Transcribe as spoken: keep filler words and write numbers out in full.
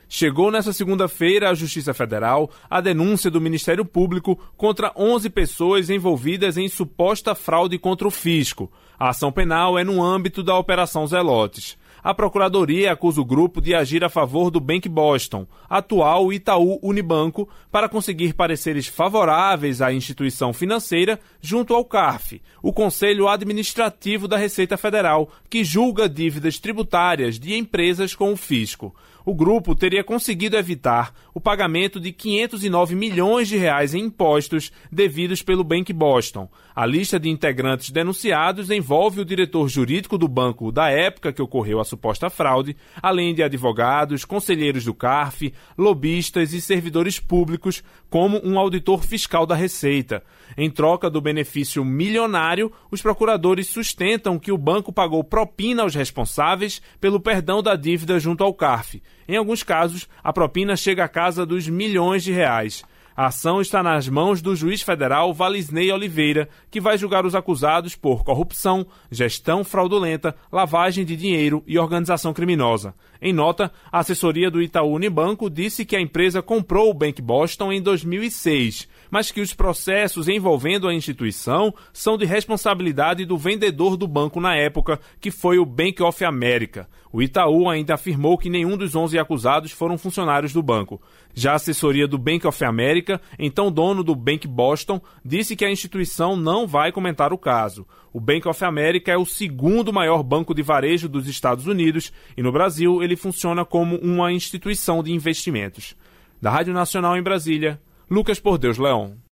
Chegou nesta segunda-feira à Justiça Federal a denúncia do Ministério Público contra onze pessoas envolvidas em suposta fraude contra o fisco. A ação penal é no âmbito da Operação Zelotes. A Procuradoria acusa o grupo de agir a favor do Bank Boston, atual Itaú Unibanco, para conseguir pareceres favoráveis à instituição financeira junto ao CARF, o Conselho Administrativo da Receita Federal, que julga dívidas tributárias de empresas com o fisco. O grupo teria conseguido evitar o pagamento de quinhentos e nove milhões de reais em impostos devidos pelo Bank Boston. A lista de integrantes denunciados envolve o diretor jurídico do banco da época que ocorreu a suposta fraude, além de advogados, conselheiros do CARF, lobistas e servidores públicos, como um auditor fiscal da Receita. Em troca do benefício milionário, os procuradores sustentam que o banco pagou propina aos responsáveis pelo perdão da dívida junto ao CARF. Em alguns casos, a propina chega à casa dos milhões de reais. A ação está nas mãos do juiz federal Valisney Oliveira, que vai julgar os acusados por corrupção, gestão fraudulenta, lavagem de dinheiro e organização criminosa. Em nota, a assessoria do Itaú Unibanco disse que a empresa comprou o Bank Boston em dois mil e seis, mas que os processos envolvendo a instituição são de responsabilidade do vendedor do banco na época, que foi o Bank of America. O Itaú ainda afirmou que nenhum dos onze acusados foram funcionários do banco. Já a assessoria do Bank of America, então dono do Bank Boston, disse que a instituição não vai comentar o caso. O Bank of America é o segundo maior banco de varejo dos Estados Unidos e no Brasil ele funciona como uma instituição de investimentos. Da Rádio Nacional em Brasília, Lucas Por Deus Leão.